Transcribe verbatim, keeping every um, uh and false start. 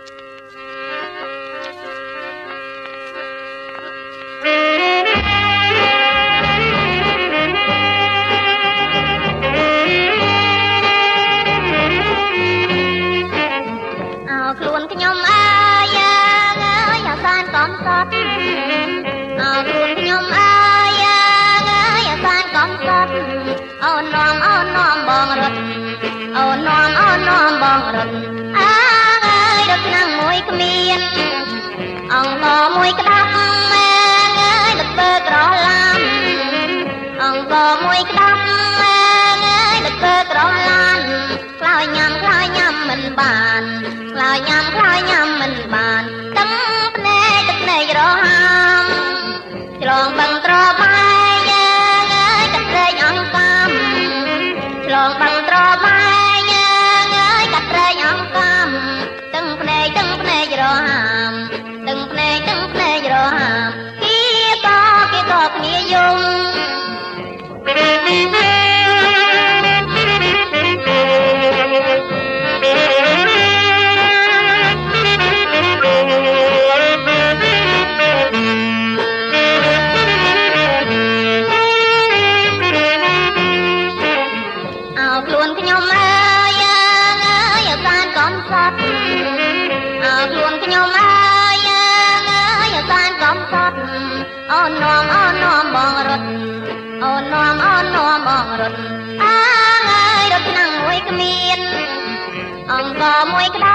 ខ្លួនខ្ញុំអើយអើយអាសានកំសត់អើខ្លួនខ្ញុំអើយអើយអាសានកំសត់អូននាំអូននាំបងរត់អូននាំអូននាំបងរត់អើយរត់ឆ្នាំមួយគ្មានអង្គមួយក្តាប់អើយដឹកធ្វើក្រឡានអង្គមួយក្តាប់អើយដឹកធ្វើក្រឡានខ្លោចញ៉ាំខ្លោចញ៉ាំមិនបានខ្លោចញ៉ាំខ្លោចញ៉ាំមិនបានទឹកភ្នែកទឹកភ្នែករហាមឆ្លងបឹងត្របាយយើងអើយកាត់ត្រេកអង្កាមឆ្លងបឹងត្របាយយើងអើយកាត់ត្រេកអង្កាមទឹកភ្នែកទឹកភ្នែករហាមទឹកភ្នែកទឹកភ្នែករហាមគៀកគៀកគ្នាយំខ្លួនខ្ញុំអើយអើយអាសានកំសត់អើខ្លួនខ្ញុំអើយអើយអាសានកំសត់អូននាំអូននាំបងរត់អូននាំអូននាំបងរត់អើយរត់ឆ្នាំមួយគ្មានអង្គមួយក្តា